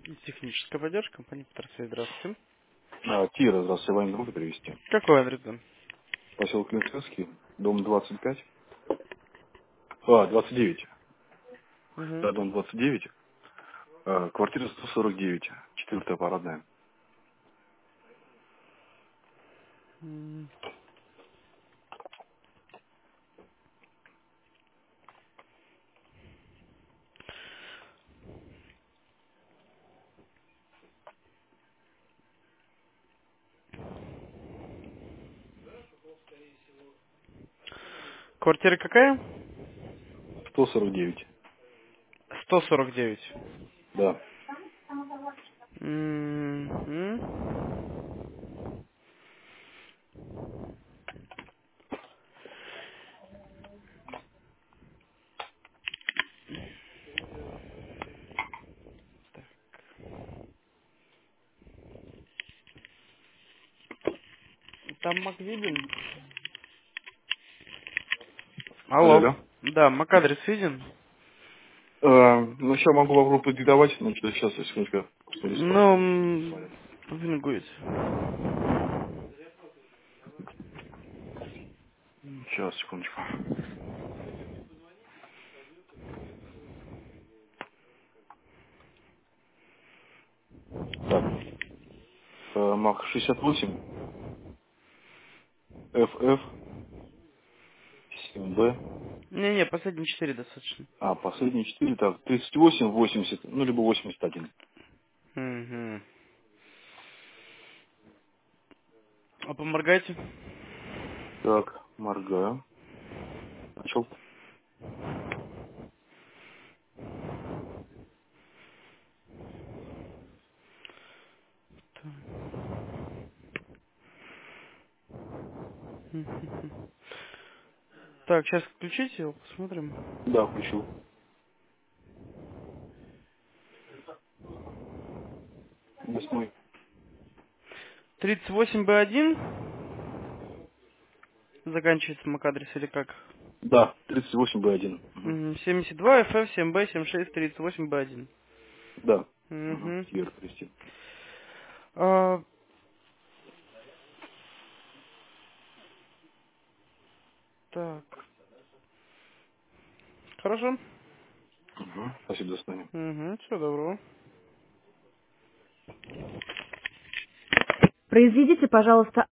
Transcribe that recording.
Техническая поддержка, компания Петросвет, здравствуйте. Тира, здравствуйте, Ваня, могу перевести? Какой адрес, да? Поселок Линцевский, дом 25. 29. Угу. Да, дом 29. Квартира 149. Четвертая парадная. Квартира какая? 149. 149. Да. Мгм. Там МАК виден? Алло, Алло. алло. Да, МАК адрес виден? Ну, сейчас могу попробовать продиктовать, но что сейчас, секундочку, посмотрю, Ну, справку. Смотрят. вингует. Сейчас, секундочку. Так, МАК 68, ФФ, 7Б. Не-не, последние 4 достаточно. Последние 4, так, 38, 80, ну, либо 81. Угу. А поморгайте. Так, моргаю. Начал. Так, сейчас включите его, посмотрим. Да, включил. 8. 38Б1 заканчивается МАК адрес или как? Да, 38Б1. Угу. 72 FF 7B 76 38B1. Да. Угу. Угу. Тигр Кристин. А, так, хорошо. Угу. Спасибо, до свидания. Угу, все добро. Произведите, пожалуйста,